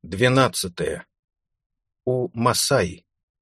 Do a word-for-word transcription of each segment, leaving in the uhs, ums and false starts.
Двенадцатое. У Масаи.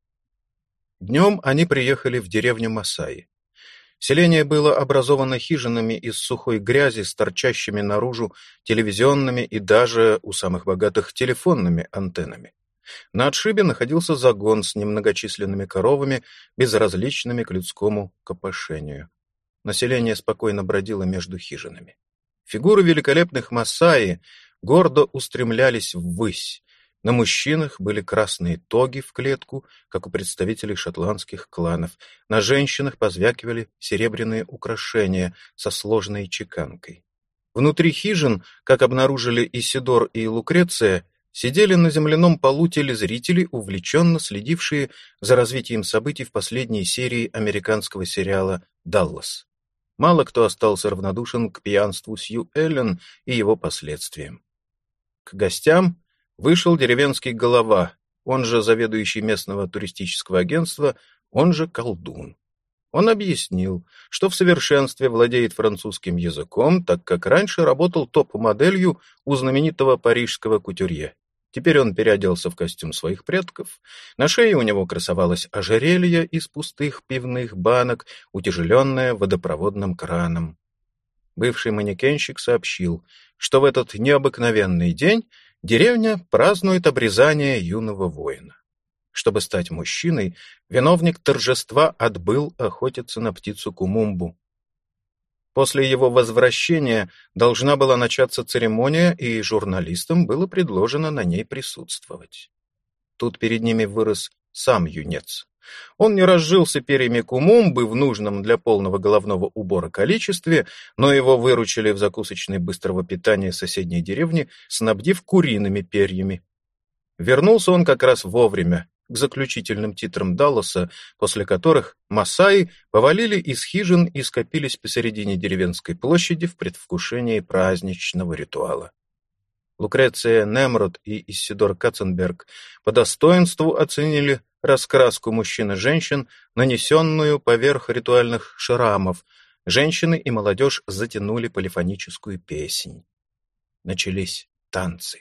Днем они приехали в деревню Масаи. Селение было образовано хижинами из сухой грязи с торчащими наружу телевизионными и даже, у самых богатых, телефонными антеннами. На отшибе находился загон с немногочисленными коровами, безразличными к людскому копошению. Население спокойно бродило между хижинами. Фигуры великолепных Масаи гордо устремлялись ввысь. На мужчинах были красные тоги в клетку, как у представителей шотландских кланов. На женщинах позвякивали серебряные украшения со сложной чеканкой. Внутри хижин, как обнаружили Исидор и Лукреция, сидели на земляном полу телезрители, увлеченно следившие за развитием событий в последней серии американского сериала «Даллас». Мало кто остался равнодушен к пьянству Сью Эллен и его последствиям. К гостям вышел деревенский голова, он же заведующий местного туристического агентства, он же колдун. Он объяснил, что в совершенстве владеет французским языком, так как раньше работал топ-моделью у знаменитого парижского кутюрье. Теперь он переоделся в костюм своих предков. На шее у него красовалось ожерелье из пустых пивных банок, утяжеленное водопроводным краном. Бывший манекенщик сообщил, что в этот необыкновенный день деревня празднует обрезание юного воина. Чтобы стать мужчиной, виновник торжества отбыл охотиться на птицу Кумумбу. После его возвращения должна была начаться церемония, и журналистам было предложено на ней присутствовать. Тут перед ними вырос сам юнец. Он не разжился перьями Кумумбы в нужном для полного головного убора количестве, но его выручили в закусочной быстрого питания соседней деревни, снабдив куриными перьями. Вернулся он как раз вовремя, к заключительным титрам Далласа, после которых Масаи повалили из хижин и скопились посередине деревенской площади в предвкушении праздничного ритуала. Лукреция Немрод и Исидор Катценберг по достоинству оценили раскраску мужчин и женщин, нанесенную поверх ритуальных шрамов. Женщины и молодежь затянули полифоническую песнь. Начались танцы.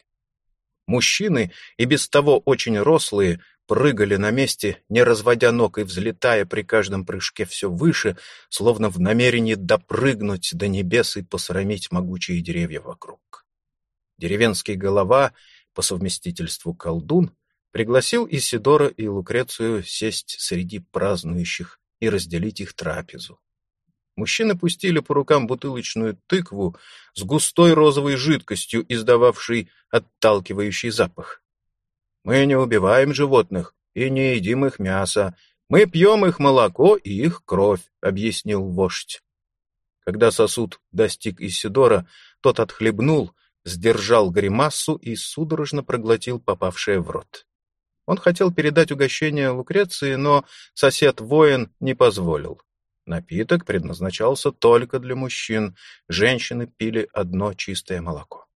Мужчины, и без того очень рослые, прыгали на месте, не разводя ног и взлетая при каждом прыжке все выше, словно в намерении допрыгнуть до небес и посрамить могучие деревья вокруг. Деревенский голова, по совместительству колдун, пригласил Исидора и Лукрецию сесть среди празднующих и разделить их трапезу. Мужчины пустили по рукам бутылочную тыкву с густой розовой жидкостью, издававшей отталкивающий запах. «Мы не убиваем животных и не едим их мясо. Мы пьем их молоко и их кровь», — объяснил вождь. Когда сосуд достиг Исидора, тот отхлебнул, сдержал гримассу и судорожно проглотил попавшее в рот. Он хотел передать угощение Лукреции, но сосед-воин не позволил. Напиток предназначался только для мужчин, женщины пили одно чистое молоко.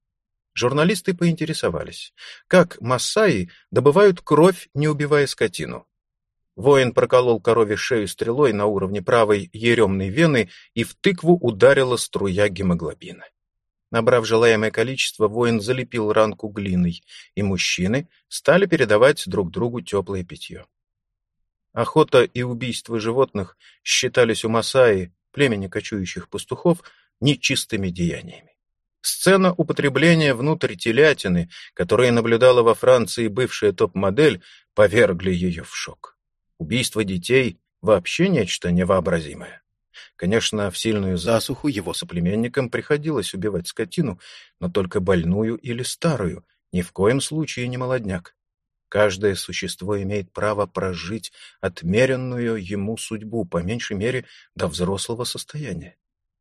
Журналисты поинтересовались, как Масаи добывают кровь, не убивая скотину. Воин проколол корове шею стрелой на уровне правой еремной вены, и в тыкву ударила струя гемоглобина. Набрав желаемое количество, воин залепил ранку глиной, и мужчины стали передавать друг другу теплое питье. Охота и убийство животных считались у Масаи, племени кочующих пастухов, нечистыми деяниями. Сцена употребления внутрь телятины, которую наблюдала во Франции бывшая топ-модель, повергли ее в шок. Убийство детей — вообще нечто невообразимое. Конечно, в сильную засуху его соплеменникам приходилось убивать скотину, но только больную или старую, ни в коем случае не молодняк. Каждое существо имеет право прожить отмеренную ему судьбу, по меньшей мере, до взрослого состояния.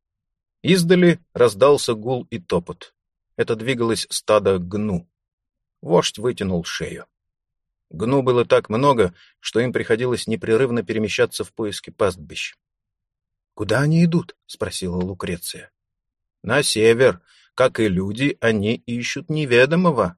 Издали раздался гул и топот. Это двигалось стадо гну. Вождь вытянул шею. Гну было так много, что им приходилось непрерывно перемещаться в поиске пастбищ. «Куда они идут?» — спросила Лукреция. «На север. Как и люди, они ищут неведомого».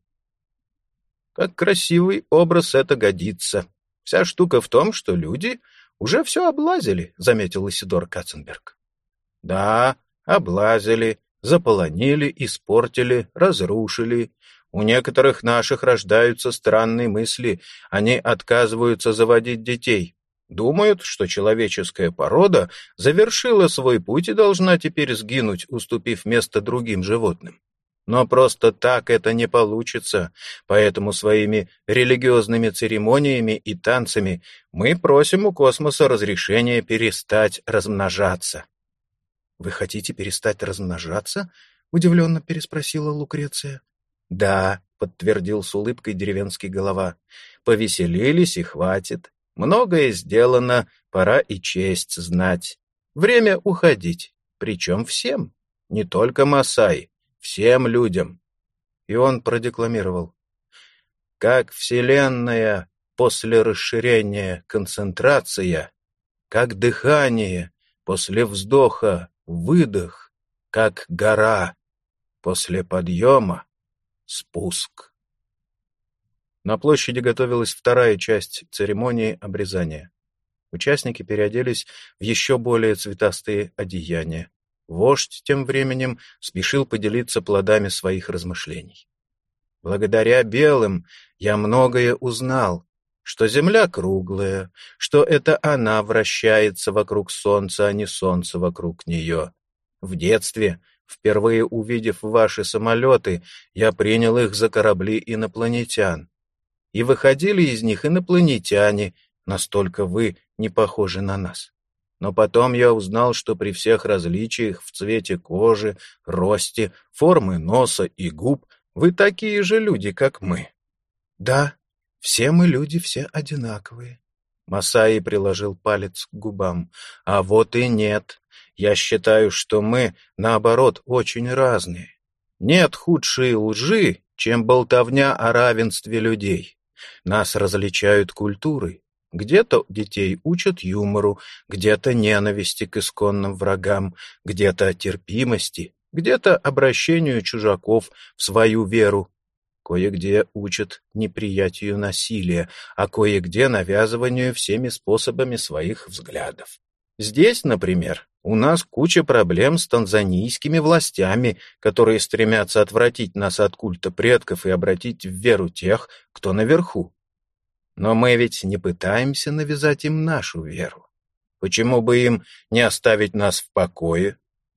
«Как красивый образ это годится. Вся штука в том, что люди уже все облазили», — заметил Исидор Катценберг. «Да, облазили, заполонили, испортили, разрушили. У некоторых наших рождаются странные мысли, они отказываются заводить детей. Думают, что человеческая порода завершила свой путь и должна теперь сгинуть, уступив место другим животным. Но просто так это не получится, поэтому своими религиозными церемониями и танцами мы просим у космоса разрешения перестать размножаться. — Вы хотите перестать размножаться? — удивленно переспросила Лукреция. — Да, — подтвердил с улыбкой деревенский голова, — повеселились и хватит. Многое сделано, пора и честь знать. Время уходить, причем всем, не только Масаи, всем людям. И он продекламировал. Как вселенная после расширения концентрация, как дыхание после вздоха выдох, как гора после подъема спуск. На площади готовилась вторая часть церемонии обрезания. Участники переоделись в еще более цветастые одеяния. Вождь тем временем спешил поделиться плодами своих размышлений. Благодаря белым я многое узнал, что земля круглая, что это она вращается вокруг солнца, а не солнце вокруг нее. В детстве, впервые увидев ваши самолеты, я принял их за корабли инопланетян. И выходили из них инопланетяне, настолько вы не похожи на нас. Но потом я узнал, что при всех различиях в цвете кожи, росте, формы носа и губ вы такие же люди, как мы. Да, все мы люди, все одинаковые. Масаи приложил палец к губам. А вот и нет. Я считаю, что мы, наоборот, очень разные. Нет худшей лжи, чем болтовня о равенстве людей. Нас различают культуры. Где-то детей учат юмору, где-то ненависти к исконным врагам, где-то терпимости, где-то обращению чужаков в свою веру. Кое-где учат неприятию насилия, а кое-где навязыванию всеми способами своих взглядов. Здесь, например, у нас куча проблем с танзанийскими властями, которые стремятся отвратить нас от культа предков и обратить в веру тех, кто наверху. Но мы ведь не пытаемся навязать им нашу веру. Почему бы им не оставить нас в покое?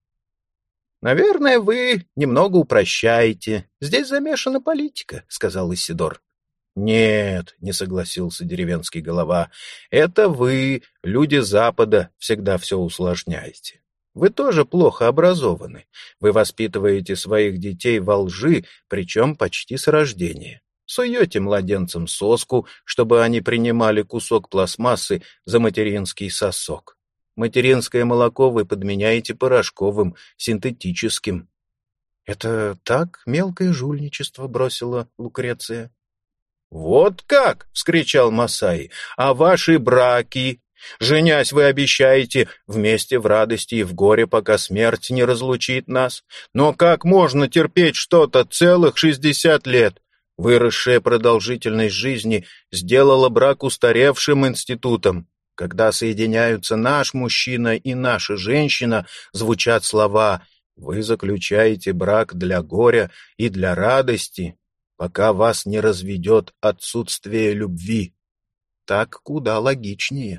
«Наверное, вы немного упрощаете. Здесь замешана политика», — сказал Исидор. «Нет», — не согласился деревенский голова, — «это вы, люди Запада, всегда все усложняете. Вы тоже плохо образованы. Вы воспитываете своих детей во лжи, причем почти с рождения. Суете младенцам соску, чтобы они принимали кусок пластмассы за материнский сосок. Материнское молоко вы подменяете порошковым, синтетическим». «Это так мелкое жульничество», — бросила Лукреция. «Вот как!» — вскричал Масаи. «А ваши браки? Женясь, вы обещаете вместе в радости и в горе, пока смерть не разлучит нас. Но как можно терпеть что-то целых шестьдесят лет? Выросшая продолжительность жизни сделала брак устаревшим институтом. Когда соединяются наш мужчина и наша женщина, звучат слова «Вы заключаете брак для горя и для радости, пока вас не разведет отсутствие любви». Так куда логичнее.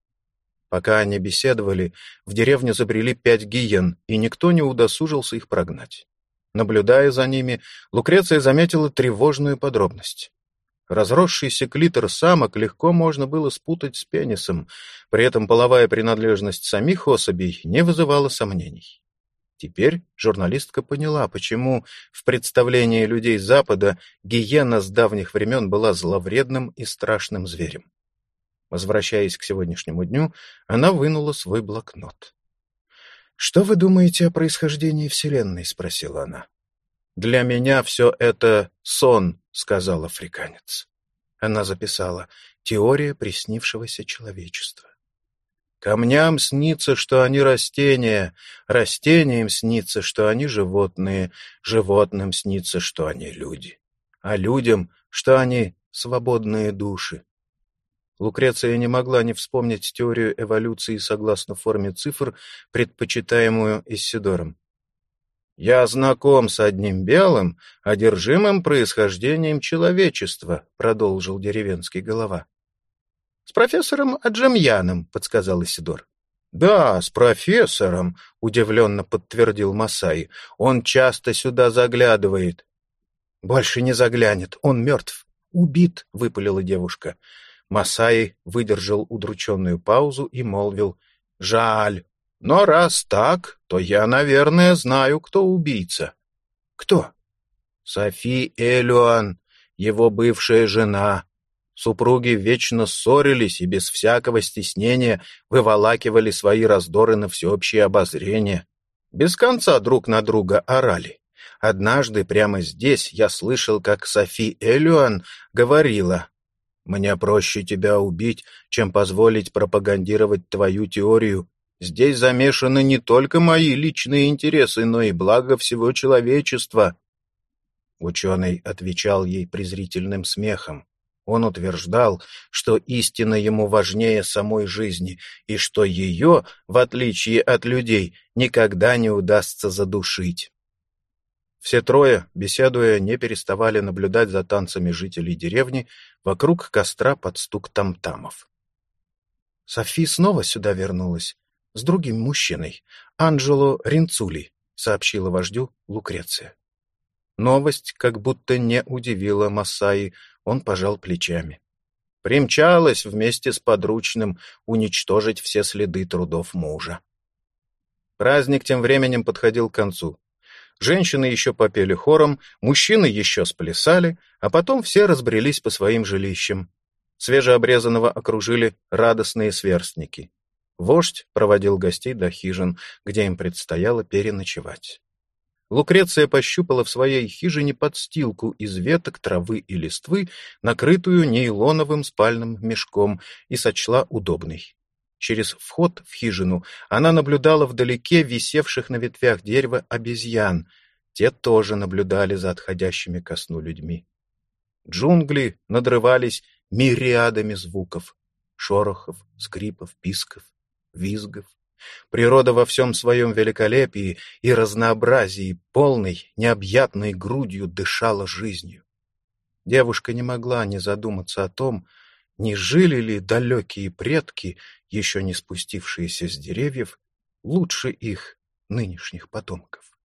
Пока они беседовали, в деревню забрели пять гиен, и никто не удосужился их прогнать. Наблюдая за ними, Лукреция заметила тревожную подробность. Разросшийся клитор самок легко можно было спутать с пенисом, при этом половая принадлежность самих особей не вызывала сомнений. Теперь журналистка поняла, почему в представлении людей Запада гиена с давних времен была зловредным и страшным зверем. Возвращаясь к сегодняшнему дню, она вынула свой блокнот. «Что вы думаете о происхождении Вселенной?» — спросила она. «Для меня все это сон», — сказал африканец. Она записала «Теория приснившегося человечества». Камням снится, что они растения, растениям снится, что они животные, животным снится, что они люди, а людям, что они свободные души. Лукреция не могла не вспомнить теорию эволюции согласно форме цифр, предпочитаемую Иссидором. «Я знаком с одним белым, одержимым происхождением человечества», — продолжил деревенский голова. «С профессором Аджемьяном», — подсказал Исидор. «Да, с профессором», — удивленно подтвердил Масаи. «Он часто сюда заглядывает». «Больше не заглянет, он мертв. Убит», — выпалила девушка. Масаи выдержал удрученную паузу и молвил: «Жаль. Но раз так, то я, наверное, знаю, кто убийца». «Кто?» «Софи Элюан, его бывшая жена. Супруги вечно ссорились и без всякого стеснения выволакивали свои раздоры на всеобщее обозрение. Без конца друг на друга орали. Однажды прямо здесь я слышал, как Софи Элюан говорила: «Мне проще тебя убить, чем позволить пропагандировать твою теорию. Здесь замешаны не только мои личные интересы, но и благо всего человечества». Ученый отвечал ей презрительным смехом. Он утверждал, что истина ему важнее самой жизни, и что ее, в отличие от людей, никогда не удастся задушить. Все трое, беседуя, не переставали наблюдать за танцами жителей деревни вокруг костра под стук там-тамов. «Софи снова сюда вернулась, с другим мужчиной, Анджело Ринцули», — сообщила вождю Лукреция. Новость как будто не удивила Масаи, он пожал плечами. Примчалась вместе с подручным уничтожить все следы трудов мужа. Праздник тем временем подходил к концу. Женщины еще попели хором, мужчины еще сплясали, а потом все разбрелись по своим жилищам. Свежеобрезанного окружили радостные сверстники. Вождь проводил гостей до хижин, где им предстояло переночевать. Лукреция пощупала в своей хижине подстилку из веток, травы и листвы, накрытую нейлоновым спальным мешком, и сочла удобной. Через вход в хижину она наблюдала вдалеке висевших на ветвях дерева обезьян. Те тоже наблюдали за отходящими ко сну людьми. Джунгли надрывались мириадами звуков: шорохов, скрипов, писков, визгов. Природа во всем своем великолепии и разнообразии, полной, необъятной грудью дышала жизнью. Девушка не могла не задуматься о том, не жили ли далекие предки, еще не спустившиеся с деревьев, лучше их нынешних потомков.